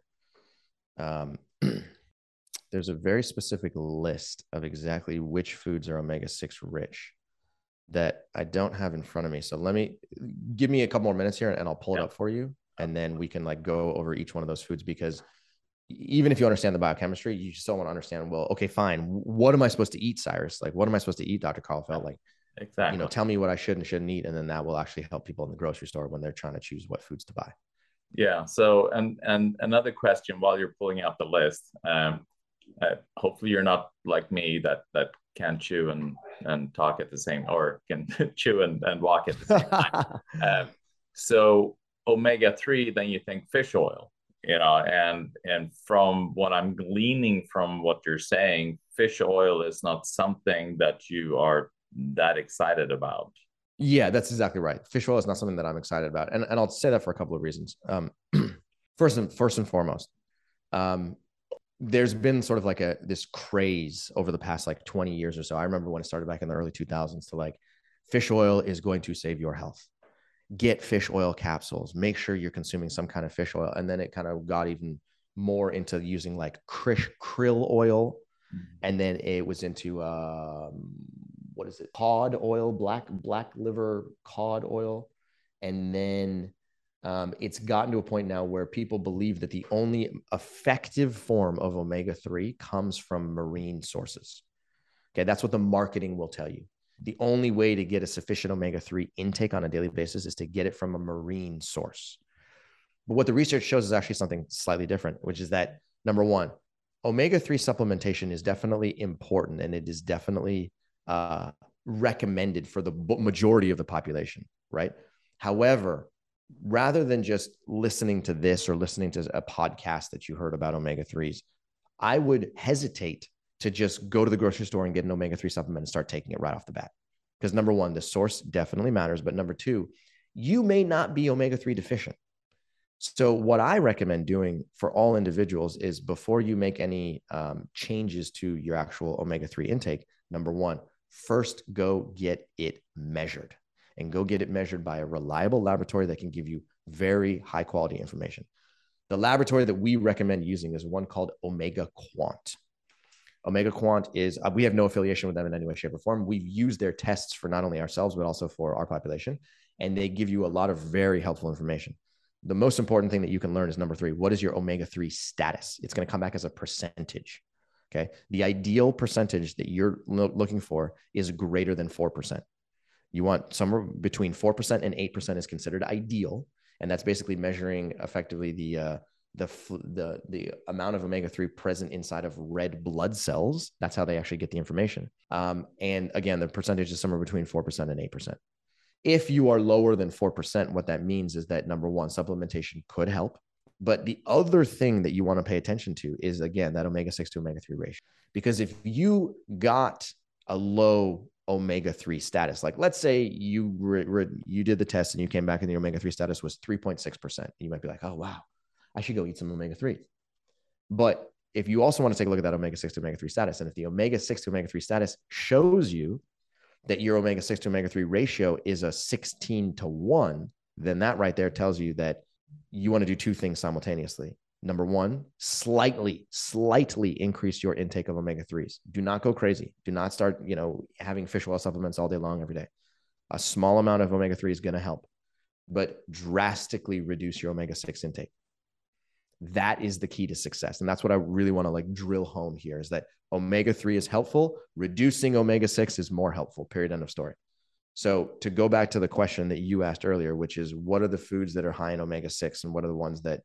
There's a very specific list of exactly which foods are omega-6 rich that I don't have in front of me. So give me a couple more minutes here and I'll pull it up for you. And then we can like go over each one of those foods, because even if you understand the biochemistry, you still want to understand, well, okay, fine. What am I supposed to eat, Cyrus? Like, what am I supposed to eat, Dr. Karlfeldt? Like, exactly. Tell me what I should and shouldn't eat. And then that will actually help people in the grocery store when they're trying to choose what foods to buy. Yeah. So, and another question while you're pulling out the list, hopefully you're not like me that can chew and talk at the same, or can chew and walk at the same time. So omega-3, then you think fish oil, and from what I'm gleaning from what you're saying, fish oil is not something that you are that excited about. Yeah, that's exactly right. Fish oil is not something that I'm excited about. And I'll say that for a couple of reasons. First and foremost, there's been sort of like this craze over the past like 20 years or so. I remember when it started back in the early 2000s to like, fish oil is going to save your health. Get fish oil capsules. Make sure you're consuming some kind of fish oil. And then it kind of got even more into using like krill oil. And then it was into, what is it? Cod oil, black liver cod oil. And then it's gotten to a point now where people believe that the only effective form of omega-3 comes from marine sources. Okay, that's what the marketing will tell you. The only way to get a sufficient omega-3 intake on a daily basis is to get it from a marine source. But what the research shows is actually something slightly different, which is that, number one, omega-3 supplementation is definitely important, and it is definitely recommended for the majority of the population, right? However, rather than just listening to this or listening to a podcast that you heard about omega-3s, I would hesitate to just go to the grocery store and get an omega-3 supplement and start taking it right off the bat. Because number one, the source definitely matters. But number two, you may not be omega-3 deficient. So what I recommend doing for all individuals is, before you make any changes to your actual omega-3 intake, number one, first go get it measured, and go get it measured by a reliable laboratory that can give you very high quality information. The laboratory that we recommend using is one called Omega Quant. Omega Quant is, we have no affiliation with them in any way, shape, or form. We've used their tests for not only ourselves, but also for our population. And they give you a lot of very helpful information. The most important thing that you can learn is number three, what is your omega-3 status? It's going to come back as a percentage. Okay. The ideal percentage that you're looking for is greater than 4%. You want somewhere between 4% and 8% is considered ideal. And that's basically measuring effectively the amount of omega-3 present inside of red blood cells. That's how they actually get the information. And again, the percentage is somewhere between 4% and 8%. If you are lower than 4%, what that means is that, number one, supplementation could help. But the other thing that you want to pay attention to is, again, that omega-6 to omega-3 ratio. Because if you got a low omega-3 status, like let's say you did the test and you came back and the omega-3 status was 3.6%, you might be like, oh, wow, I should go eat some omega-3. But if you also want to take a look at that omega-6 to omega-3 status, and if the omega-6 to omega-3 status shows you that your omega-6 to omega-3 ratio is a 16-to-1, then that right there tells you that you want to do two things simultaneously. Number one, slightly increase your intake of omega-3s. Do not go crazy. Do not start, having fish oil supplements all day long every day. A small amount of omega-3 is going to help, but drastically reduce your omega-6 intake. That is the key to success. And that's what I really want to like drill home here, is that omega-3 is helpful. Reducing omega-6 is more helpful, period, end of story. So to go back to the question that you asked earlier, which is what are the foods that are high in omega-6 and what are the ones that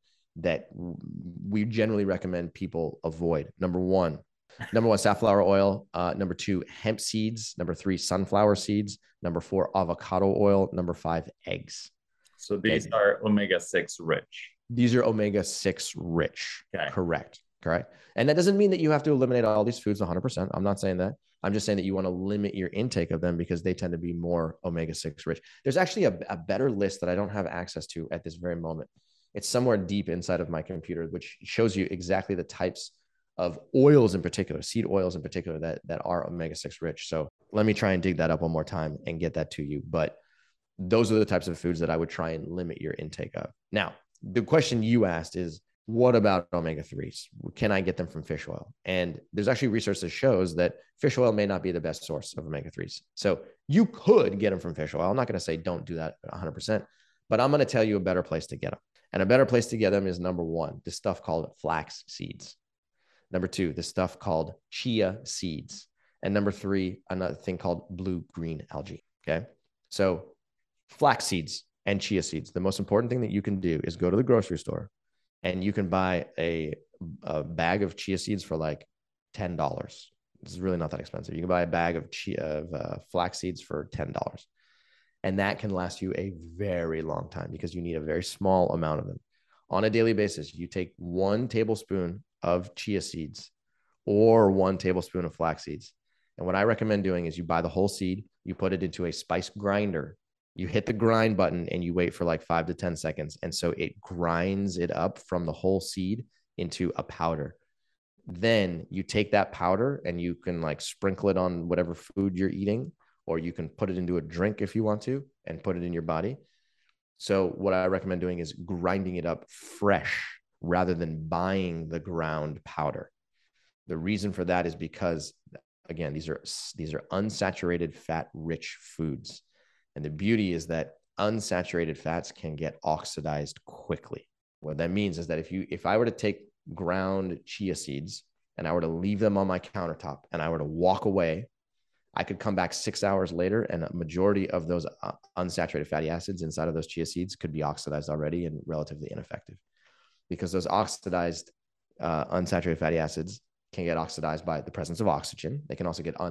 we generally recommend people avoid? Number one, safflower oil. Number two, hemp seeds. Number three, sunflower seeds. Number four, avocado oil. Number five, eggs. So these are omega-6 rich. These are omega-6 rich. Okay. Correct. And that doesn't mean that you have to eliminate all these foods 100%. I'm not saying that. I'm just saying that you want to limit your intake of them because they tend to be more omega-6 rich. There's actually a better list that I don't have access to at this very moment. It's somewhere deep inside of my computer, which shows you exactly the types of oils in particular, seed oils in particular, that are omega-6 rich. So let me try and dig that up one more time and get that to you. But those are the types of foods that I would try and limit your intake of. Now, the question you asked is, what about omega-3s? Can I get them from fish oil? And there's actually research that shows that fish oil may not be the best source of omega-3s. So you could get them from fish oil. I'm not going to say don't do that 100%, but I'm going to tell you a better place to get them. And a better place to get them is number one, this stuff called flax seeds. Number two, this stuff called chia seeds. And number three, another thing called blue-green algae. Okay. So flax seeds and chia seeds. The most important thing that you can do is go to the grocery store and you can buy a bag of chia seeds for like $10. This is really not that expensive. You can buy a bag of flax seeds for $10. And that can last you a very long time because you need a very small amount of them. On a daily basis, you take 1 tablespoon of chia seeds or 1 tablespoon of flax seeds. And what I recommend doing is you buy the whole seed, you put it into a spice grinder, you hit the grind button and you wait for like 5 to 10 seconds. And so it grinds it up from the whole seed into a powder. Then you take that powder and you can like sprinkle it on whatever food you're eating, or you can put it into a drink if you want to and put it in your body. So what I recommend doing is grinding it up fresh rather than buying the ground powder. The reason for that is because, again, these are unsaturated fat rich foods. And the beauty is that unsaturated fats can get oxidized quickly. What that means is that if I were to take ground chia seeds and I were to leave them on my countertop and I were to walk away, I could come back 6 hours later and a majority of those unsaturated fatty acids inside of those chia seeds could be oxidized already and relatively ineffective, because those oxidized unsaturated fatty acids can get oxidized by the presence of oxygen. They can also get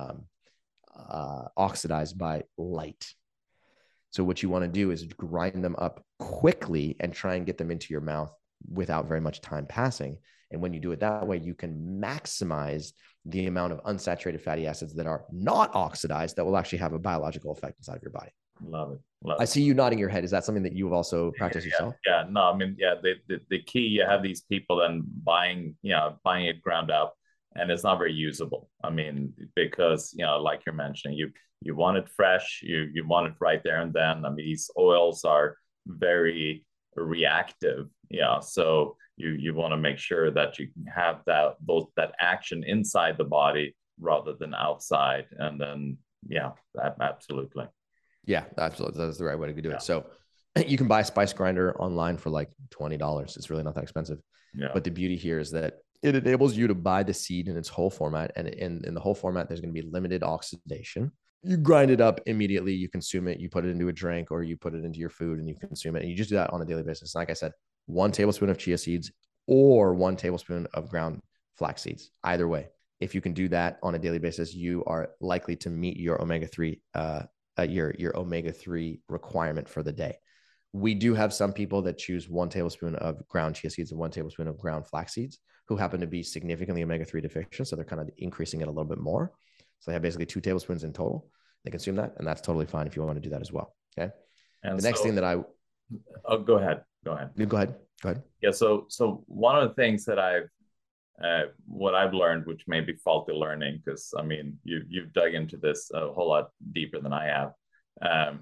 oxidized by light. So what you want to do is grind them up quickly and try and get them into your mouth without very much time passing. And when you do it that way, you can maximize the amount of unsaturated fatty acids that are not oxidized that will actually have a biological effect inside of your body. Love it. I see you nodding your head. Is that something that you've also practiced yourself? Yeah. No, I mean, yeah, the key, you have these people then buying it ground up, and it's not very usable. I mean, because, like you're mentioning, you want it fresh, you want it right there and then. I mean, these oils are very reactive. Yeah. So you want to make sure that you have that action inside the body rather than outside. And then, yeah, absolutely. Yeah, absolutely. That's the right way to do it. So you can buy a spice grinder online for like $20. It's really not that expensive. Yeah. But the beauty here is that it enables you to buy the seed in its whole format. And in the whole format, there's going to be limited oxidation. You grind it up immediately, you consume it, you put it into a drink, or you put it into your food and you consume it. And you just do that on a daily basis. Like I said, 1 tablespoon of chia seeds or 1 tablespoon of ground flax seeds. Either way, if you can do that on a daily basis, you are likely to meet your omega-3 your omega-3 requirement for the day. We do have some people that choose 1 tablespoon of ground chia seeds and 1 tablespoon of ground flax seeds who happen to be significantly omega-3 deficient. So they're kind of increasing it a little bit more. So they have basically 2 tablespoons in total. They consume that, and that's totally fine if you want to do that as well. Okay. And the next thing that go ahead. Go ahead. Yeah. So one of the things that what I've learned, which may be faulty learning, because I mean, you've dug into this a whole lot deeper than I have,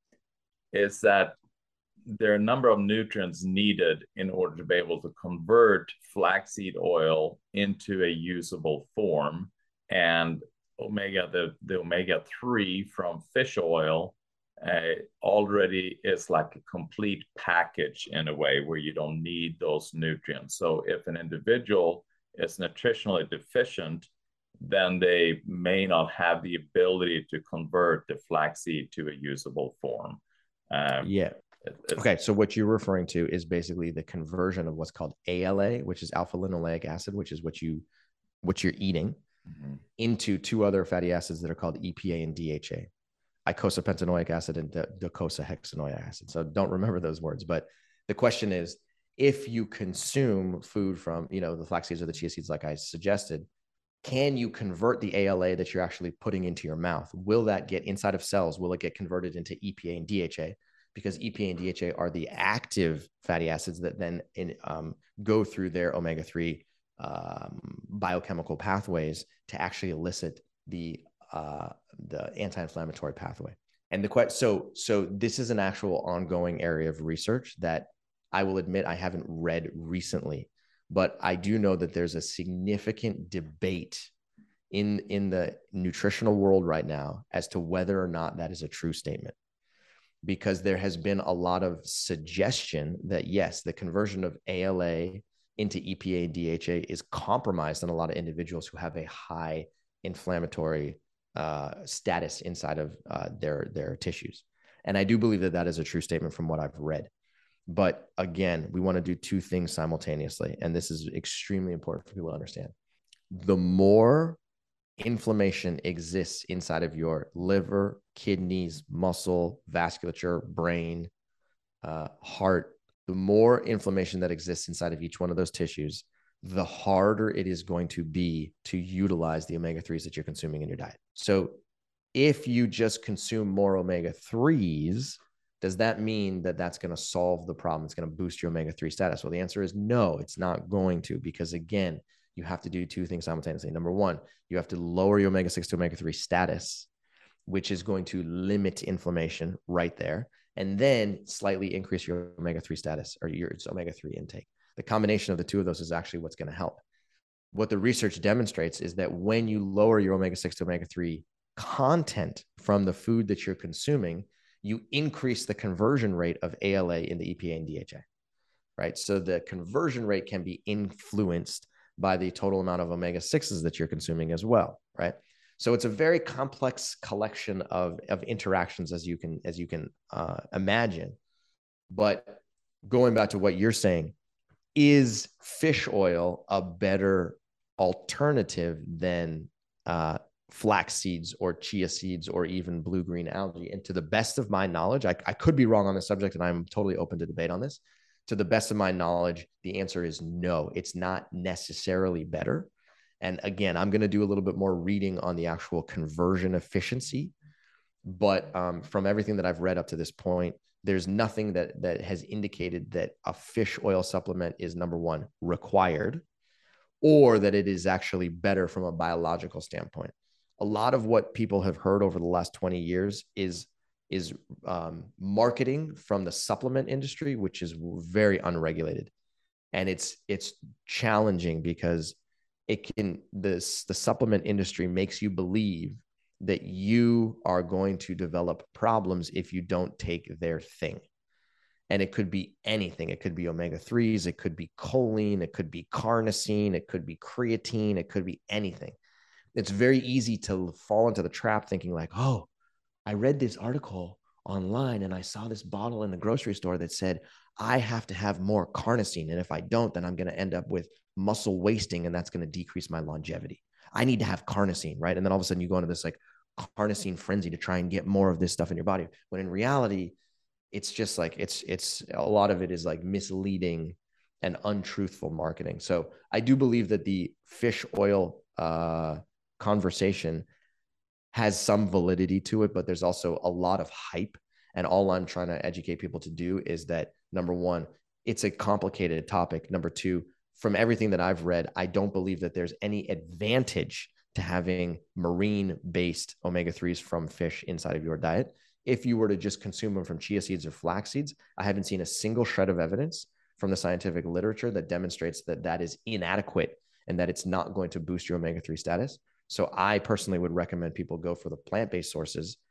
is that there are a number of nutrients needed in order to be able to convert flaxseed oil into a usable form. And the omega-3 from fish oil already is like a complete package in a way where you don't need those nutrients. So if an individual is nutritionally deficient, then they may not have the ability to convert the flaxseed to a usable form. Yeah. Okay. So what you're referring to is basically the conversion of what's called ALA, which is alpha linoleic acid, which is what you're eating, into two other fatty acids that are called EPA and DHA, eicosapentaenoic acid and docosahexaenoic acid. So don't remember those words, but the question is, if you consume food from, the flax seeds or the chia seeds, like I suggested, can you convert the ALA that you're actually putting into your mouth? Will that get inside of cells? Will it get converted into EPA and DHA? Because EPA and DHA are the active fatty acids that then go through their omega-3 biochemical pathways to actually elicit the anti-inflammatory pathway. And so this is an actual ongoing area of research that I will admit I haven't read recently, but I do know that there's a significant debate in the nutritional world right now as to whether or not that is a true statement. Because there has been a lot of suggestion that, yes, the conversion of ALA into EPA and DHA is compromised in a lot of individuals who have a high inflammatory status inside of their tissues. And I do believe that that is a true statement from what I've read. But again, we want to do two things simultaneously. And this is extremely important for people to understand. The more inflammation exists inside of your liver, kidneys, muscle, vasculature, brain, heart, the more inflammation that exists inside of each one of those tissues, the harder it is going to be to utilize the omega-3s that you're consuming in your diet. So if you just consume more omega-3s, does that mean that that's going to solve the problem? It's going to boost your omega-3 status? Well, the answer is no, it's not going to, because again, you have to do two things simultaneously. Number one, you have to lower your omega-6 to omega-3 status, which is going to limit inflammation right there, and then slightly increase your omega-3 status or your omega-3 intake. The combination of the two of those is actually what's going to help. What the research demonstrates is that when you lower your omega-6 to omega-3 content from the food that you're consuming, you increase the conversion rate of ALA into EPA and DHA, right? So the conversion rate can be influenced by the total amount of omega-6s that you're consuming as well, right? So it's a very complex collection of interactions as you can imagine. But going back to what you're saying, is fish oil a better alternative than flax seeds or chia seeds or even blue-green algae? And to the best of my knowledge, I could be wrong on this subject, and I'm totally open to debate on this. To the best of my knowledge, the answer is no, it's not necessarily better. And again, I'm going to do a little bit more reading on the actual conversion efficiency. But from everything that I've read up to this point, there's nothing that has indicated that a fish oil supplement is, number one, required, or that it is actually better from a biological standpoint. A lot of what people have heard over the last 20 years is marketing from the supplement industry, which is very unregulated. And it's challenging because the supplement industry makes you believe that you are going to develop problems if you don't take their thing. And it could be anything. It could be omega-3s. It could be choline. It could be carnosine. It could be creatine. It could be anything. It's very easy to fall into the trap thinking like, oh, I read this article online and I saw this bottle in the grocery store that said, I have to have more carnosine. And if I don't, then I'm going to end up with muscle wasting, and that's going to decrease my longevity. I need to have carnosine, right? And then all of a sudden you go into this like carnosine frenzy to try and get more of this stuff in your body. When in reality, it's just like, it's a lot of it is like misleading and untruthful marketing. So I do believe that the fish oil conversation has some validity to it, but there's also a lot of hype. And all I'm trying to educate people to do is that, number one, it's a complicated topic. Number two, from everything that I've read, I don't believe that there's any advantage to having marine-based omega-3s from fish inside of your diet. If you were to just consume them from chia seeds or flax seeds, I haven't seen a single shred of evidence from the scientific literature that demonstrates that that is inadequate and that it's not going to boost your omega-3 status. So I personally would recommend people go for the plant-based sources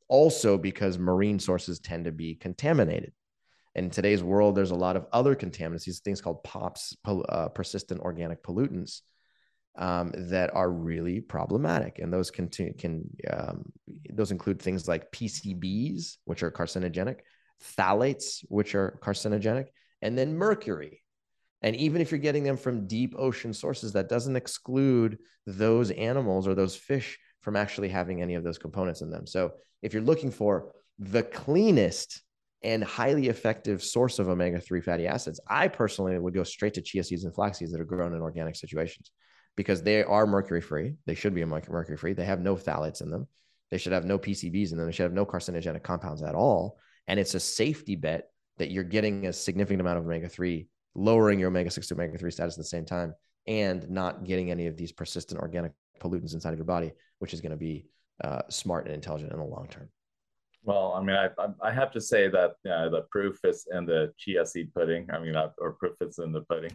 also because marine sources tend to be contaminated. In today's world, there's a lot of other contaminants, these things called POPs, persistent organic pollutants, that are really problematic. And those those include things like PCBs, which are carcinogenic, phthalates, which are carcinogenic, and then mercury. And even if you're getting them from deep ocean sources, that doesn't exclude those animals or those fish from actually having any of those components in them. So if you're looking for the cleanest and highly effective source of omega-3 fatty acids, I personally would go straight to chia seeds and flax seeds that are grown in organic situations, because they are mercury-free. They should be mercury-free. They have no phthalates in them. They should have no PCBs in them. They should have no carcinogenic compounds at all. And it's a safety bet that you're getting a significant amount of omega-3, lowering your omega-6 to omega-3 status at the same time, and not getting any of these persistent organic pollutants inside of your body, which is going to be smart and intelligent in the long term. Well, I mean, I have to say that the proof is in the chia seed pudding. I mean, or proof is in the pudding.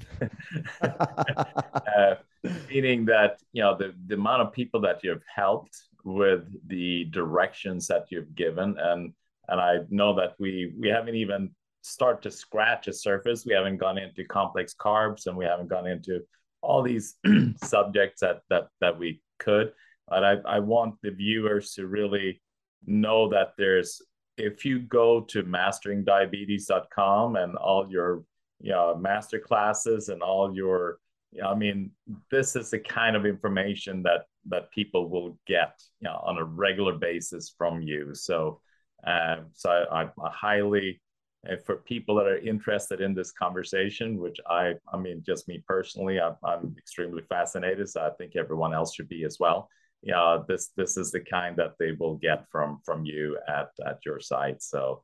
Meaning that, the amount of people that you've helped with the directions that you've given, and I know that we haven't even started to scratch the surface. We haven't gone into complex carbs, and we haven't gone into all these subjects that we could. But I want the viewers to really know that if you go to masteringdiabetes.com and all your master classes and all your, I mean, this is the kind of information that people will get on a regular basis from you. So I highly, for people that are interested in this conversation, which I mean, just me personally, I'm extremely fascinated. So I think everyone else should be as well. This is the kind that they will get from you at your site. So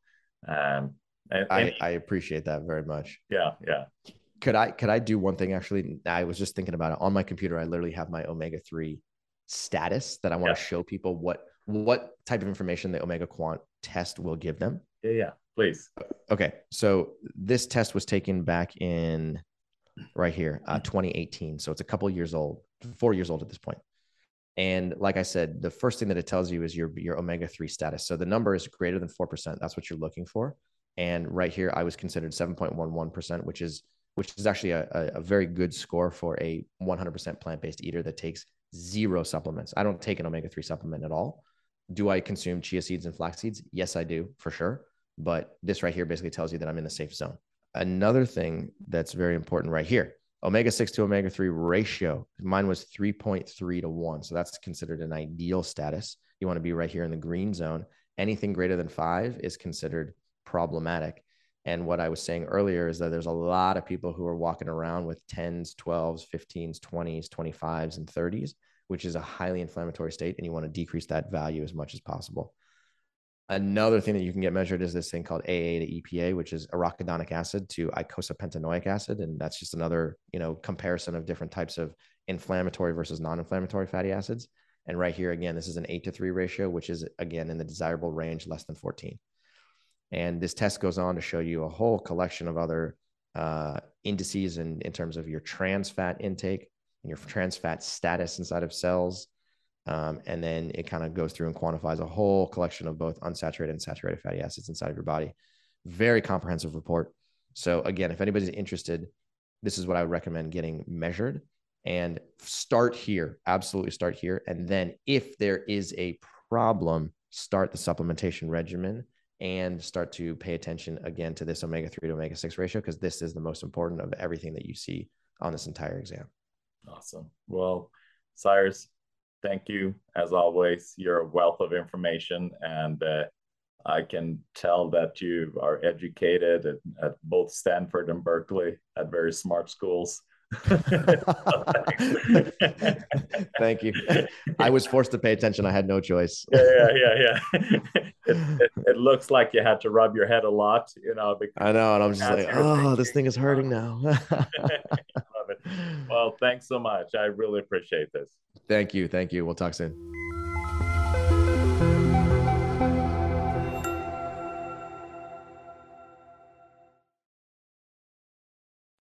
I appreciate that very much. Yeah. Could I do one thing? Actually, I was just thinking about it. On my computer, I literally have my omega-3 status that I want to show people what type of information the Omega Quant test will give them. Yeah, please. Okay, so this test was taken back in right here, 2018. So it's a couple of years old, 4 years old at this point. And like I said, the first thing that it tells you is your omega-3 status. So the number is greater than 4%. That's what you're looking for. And right here, I was considered 7.11%, which is actually a very good score for a 100% plant-based eater that takes zero supplements. I don't take an omega-3 supplement at all. Do I consume chia seeds and flax seeds? Yes, I do, for sure. But this right here basically tells you that I'm in the safe zone. Another thing that's very important right here, omega-6 to omega-3 ratio. Mine was 3.3 to 1. So that's considered an ideal status. You want to be right here in the green zone. Anything greater than 5 is considered problematic. And what I was saying earlier is that there's a lot of people who are walking around with 10s, 12s, 15s, 20s, 25s, and 30s, which is a highly inflammatory state. And you want to decrease that value as much as possible. Another thing that you can get measured is this thing called AA to EPA, which is arachidonic acid to eicosapentaenoic acid. And that's just another, comparison of different types of inflammatory versus non-inflammatory fatty acids. And right here, again, this is an 8-to-3 ratio, which is, again, in the desirable range, less than 14. And this test goes on to show you a whole collection of other indices in terms of your trans fat intake and your trans fat status inside of cells. And then it kind of goes through and quantifies a whole collection of both unsaturated and saturated fatty acids inside of your body. Very comprehensive report. So again, if anybody's interested, this is what I would recommend getting measured, and start here. Absolutely start here. And then if there is a problem, start the supplementation regimen and start to pay attention again to this omega-3 to omega-6 ratio, because this is the most important of everything that you see on this entire exam. Awesome. Well, Cyrus, thank you. As always, you're a wealth of information, and I can tell that you are educated at both Stanford and Berkeley at very smart schools. Thank you. I was forced to pay attention. I had no choice. Yeah. It looks like you had to rub your head a lot, I know, and I'm just like, oh, this thing is hurting now. Love it. Well, thanks so much. I really appreciate this. Thank you. We'll talk soon.